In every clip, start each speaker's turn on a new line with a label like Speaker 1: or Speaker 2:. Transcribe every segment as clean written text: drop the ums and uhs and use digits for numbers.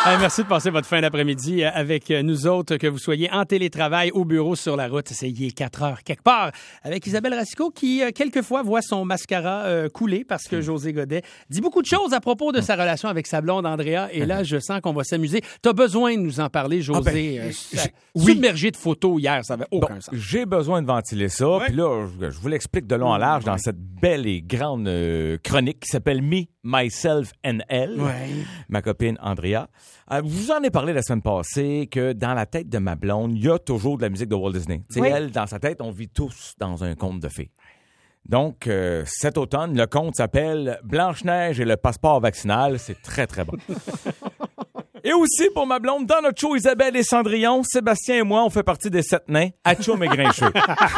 Speaker 1: Hey, merci de passer votre fin d'après-midi avec nous autres, que vous soyez en télétravail, au bureau, sur la route. Il est 4 heures quelque part. Avec Isabelle Racicot qui, quelquefois, voit son mascara couler parce que José Godet dit beaucoup de choses à propos de sa relation avec sa blonde Andrea. Et là, je sens qu'on va s'amuser. Tu as besoin de nous en parler, José. Submergé de photos hier, ça n'avait aucun sens.
Speaker 2: J'ai besoin de ventiler ça. Puis là, je vous l'explique de long en large dans cette belle et grande chronique qui s'appelle Me, Myself and Elle. Ma copine Andrea. Vous en ai parlé la semaine passée que dans la tête de ma blonde, il y a toujours de la musique de Walt Disney. Elle, dans sa tête, on vit tous dans un conte de fées. Donc, cet automne, le conte s'appelle Blanche-Neige et le passeport vaccinal. C'est très, très bon. Et aussi, pour ma blonde, dans notre show Isabelle et Cendrillon, Sébastien et moi, on fait partie des 7 nains, Atchoum et Grincheux.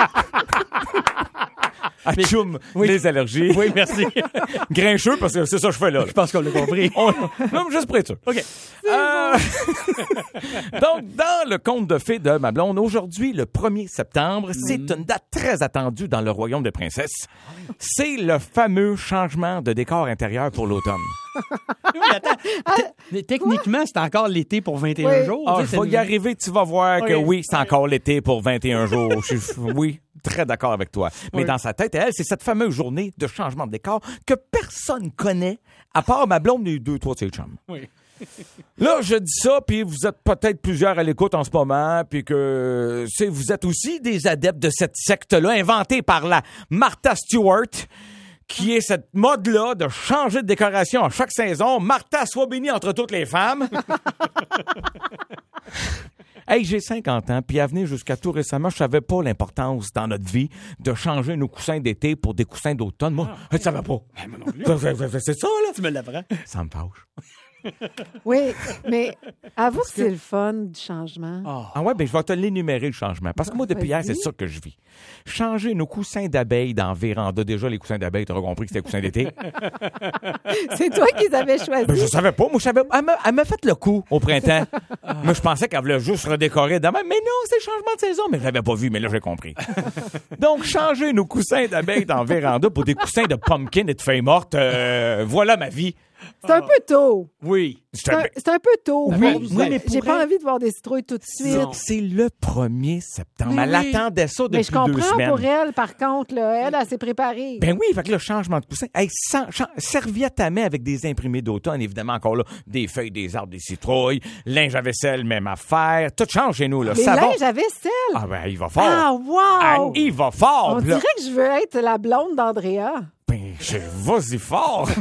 Speaker 2: Atchoum, les allergies.
Speaker 1: Oui, merci.
Speaker 2: Grincheux, parce que c'est ça que je fais là.
Speaker 1: Je pense qu'on l'a compris.
Speaker 2: Non, juste pour être sûr. OK. Donc, dans le conte de fées de ma blonde, aujourd'hui, le 1er septembre, c'est une date très attendue dans le royaume des princesses. C'est le fameux changement de décor intérieur pour l'automne.
Speaker 1: Oui, attends. Techniquement, c'est encore l'été pour 21 jours.
Speaker 2: Ah, je vais y arriver, tu vas voir que oui, c'est encore l'été pour 21 jours. Oui, très d'accord avec toi. Mais dans sa tête, elle, c'est cette fameuse journée de changement de décor que personne connaît, à part ma blonde et 2-3 de ses chums.
Speaker 1: Oui.
Speaker 2: Là, je dis ça, puis vous êtes peut-être plusieurs à l'écoute en ce moment, puis que vous êtes aussi des adeptes de cette secte-là, inventée par la Martha Stewart, qui est cette mode-là de changer de décoration à chaque saison. Martha, soit bénie entre toutes les femmes. Hey, j'ai 50 ans, puis à venir jusqu'à tout récemment, je savais pas l'importance dans notre vie de changer nos coussins d'été pour des coussins d'automne. Moi, je ne savais pas. C'est ça, là.
Speaker 1: Tu me l'apprends.
Speaker 2: Ça me fâche.
Speaker 3: Oui, mais avoue que c'est le fun du changement.
Speaker 2: Ah ouais, ben je vais te l'énumérer, le changement. Parce que moi, depuis hier, c'est ça que je vis. Changer nos coussins d'abeilles dans véranda. Déjà, les coussins d'abeilles, tu auras compris que c'était coussins d'été.
Speaker 3: C'est toi qui les avais choisis.
Speaker 2: Ben, je savais pas. Moi, je savais. Elle m'a fait le coup au printemps. Moi, je pensais qu'elle voulait juste redécorer demain. Mais non, c'est le changement de saison. Mais je l'avais pas vu, mais là, j'ai compris. Donc, changer nos coussins d'abeilles dans véranda pour des coussins de pumpkin et de feuilles mortes. Voilà ma vie.
Speaker 3: C'est un peu tôt.
Speaker 1: Oui.
Speaker 3: C'est un peu tôt.
Speaker 2: Oui, mais
Speaker 3: j'ai pas envie de voir des citrouilles tout de suite.
Speaker 2: C'est le 1er septembre. Elle attendait ça depuis 2 semaines.
Speaker 3: Mais je comprends pour elle, par contre. Là, elle s'est préparée.
Speaker 2: Ben oui, fait que le changement de coussin. Hey, serviette à main avec des imprimés d'automne, évidemment, encore là, des feuilles, des arbres, des citrouilles, linge à vaisselle, même affaire. Tout change chez nous, là.
Speaker 3: Les linges à vaisselle?
Speaker 2: Ah ben, il va fort.
Speaker 3: Ah, wow!
Speaker 2: Ah, il va fort.
Speaker 3: On dirait que je veux être la blonde d'Andrea.
Speaker 2: Ben, vas-y fort.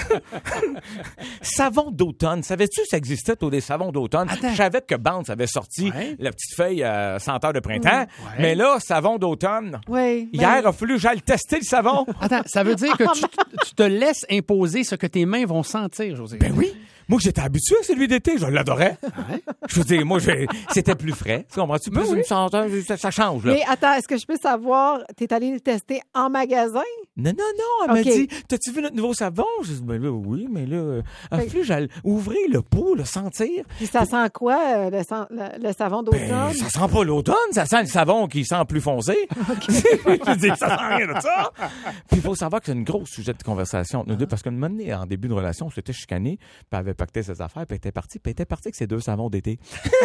Speaker 2: Savon d'automne. Savais-tu que ça existait, des savons d'automne? Je savais que Bounce avait sorti la petite feuille senteur de printemps. Mais là, savon d'automne.
Speaker 3: Oui.
Speaker 2: Hier, il a fallu que j'aille tester le savon.
Speaker 1: Attends, ça veut dire que tu te laisses imposer ce que tes mains vont sentir, José.
Speaker 2: Ben oui. Moi, j'étais habitué à celui d'été. Je l'adorais. Je veux dire, moi, c'était plus frais. Tu comprends-tu? Plus une senteur, ça change, là.
Speaker 3: Mais attends, est-ce que je peux savoir, t'es allé le tester en magasin?
Speaker 2: Non. Elle m'a dit, t'as-tu vu notre nouveau savon? Je dis, ben là, oui, mais là, j'allais ouvrir le pot, le sentir.
Speaker 3: Puis ça sent quoi, le savon d'automne?
Speaker 2: Ben, ça sent pas l'automne, ça sent le savon qui sent plus foncé. Je dis, ça sent rien de ça. Puis il faut savoir que c'est une grosse sujet de conversation entre nous deux, parce qu'une monnaie, en début de relation, on s'était chicané, puis elle avait pacté ses affaires, puis elle était partie avec ses 2 savons d'été.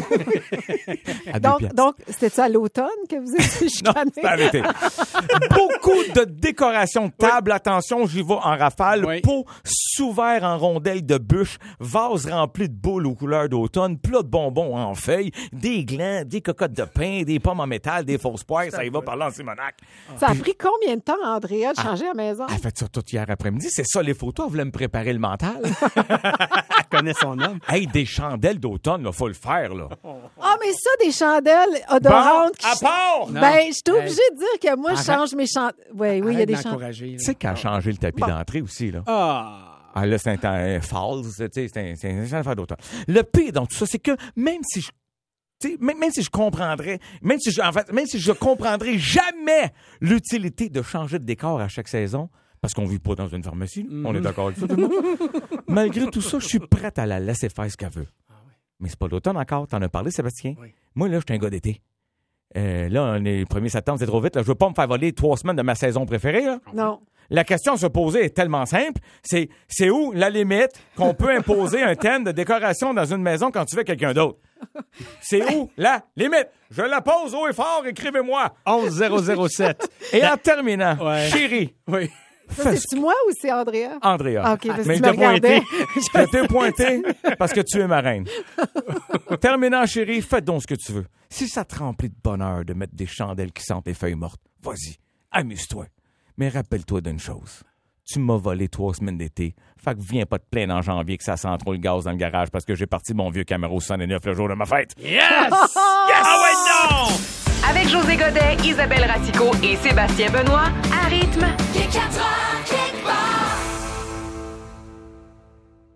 Speaker 3: Donc, c'était ça à l'automne que vous étiez chicané?
Speaker 2: Non, c'était à l'été. Beaucoup de décorations de table. Attention, j'y vais en rafale. Pot sous-vert en rondelles de bûches, vase rempli de boules aux couleurs d'automne, plat de bonbons en feuilles, des glands, des cocottes de pain, des pommes en métal, des fausses poires. Ça y va par là en Simonac.
Speaker 3: Ça a pris combien de temps, Andrea, de changer à la maison?
Speaker 2: Elle a fait ça tout hier après-midi. C'est ça, les photos. Elle voulait me préparer le mental.
Speaker 1: Elle connaît son homme.
Speaker 2: Hey, des chandelles d'automne, là, faut le faire, là.
Speaker 3: Ah, mais ça, des chandelles odorantes.
Speaker 2: Bon, à part!
Speaker 3: Ben, je suis obligée de dire que moi, je change mes chandelles. Oui, il y a des chandelles.
Speaker 2: Tu sais qu'elle a changé le tapis d'entrée aussi, là. Ah, là, c'est un false, tu sais, c'est une affaire d'automne. Le pire dans tout ça, c'est que même si je comprendrais, même si je comprendrais jamais l'utilité de changer de décor à chaque saison, parce qu'on vit pas dans une pharmacie, on est d'accord avec ça, tout le monde. Malgré tout ça, je suis prête à la laisser faire ce qu'elle veut. Mais c'est pas l'automne encore, t'en as parlé, Sébastien. Oui. Moi, là, je suis un gars d'été. Là, on est le 1er septembre, c'est trop vite. Là. Je veux pas me faire voler 3 semaines de ma saison préférée. Là.
Speaker 3: Non.
Speaker 2: la question à se poser est tellement simple. C'est où la limite qu'on peut imposer un thème de décoration dans une maison quand tu veux quelqu'un d'autre? C'est où la limite? Je la pose haut et fort, écrivez-moi.
Speaker 1: 11007.
Speaker 2: Et en terminant,
Speaker 1: Ouais.
Speaker 2: chérie.
Speaker 1: Oui.
Speaker 3: Ça, c'est-tu moi ou c'est Andrea?
Speaker 2: Andrea.
Speaker 3: Ah, OK, parce que
Speaker 2: Mais
Speaker 3: tu
Speaker 2: il
Speaker 3: me
Speaker 2: t'a pointé.
Speaker 3: regardais.
Speaker 2: Je t'ai pointé parce que tu es ma reine. Terminant, chérie, fais donc ce que tu veux. Si ça te remplit de bonheur de mettre des chandelles qui sentent les feuilles mortes, vas-y, amuse-toi. Mais rappelle-toi d'une chose. Tu m'as volé 3 semaines d'été. Fait que viens pas te plaindre en janvier que ça sent trop le gaz dans le garage parce que j'ai parti mon vieux Camaro 109 le jour de ma fête.
Speaker 1: Yes! Yes! Ah ouais, non!
Speaker 4: Avec José Godet, Isabelle Ratico et Sébastien Benoît, à rythme.
Speaker 5: Les 4 heures.